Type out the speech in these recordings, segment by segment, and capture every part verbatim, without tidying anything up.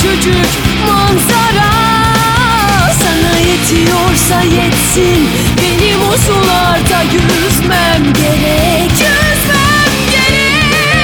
küçücük manzara. Sana yetiyorsa yetsin, benim o sularda yüzmem gerek. Yüzmem gerek.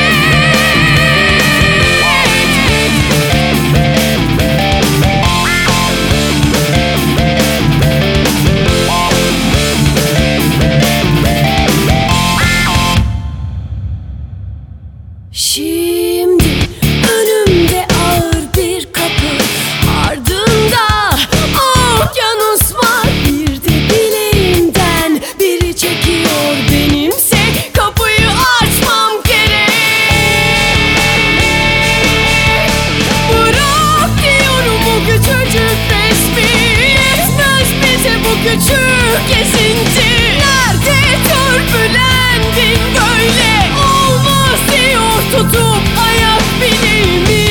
Şimdi önümde ağır bir kapı, ardında okyanus var. Bir de bileğimden biri çekiyor, benimse kapıyı açmam gerek. Bırak diyorum bu küçücük resmi, yetmez bize bu küçük esinti. Nerede törpülendin böyle, olmaz diyor tutup ayak bileğimi.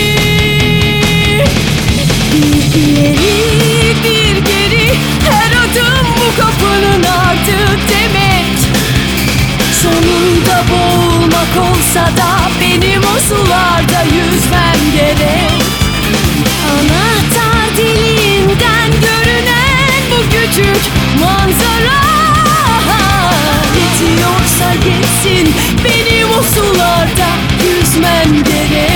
Bir ileri bir geri, her adım bu kapının ardı demek. Sonunda boğulmak olsa da benim o sularda yüzmem gerek. Anahtar diliğinden görünen bu küçük manzara. Yetiyorsa yetsin, benim o sularda yüzmem gerek.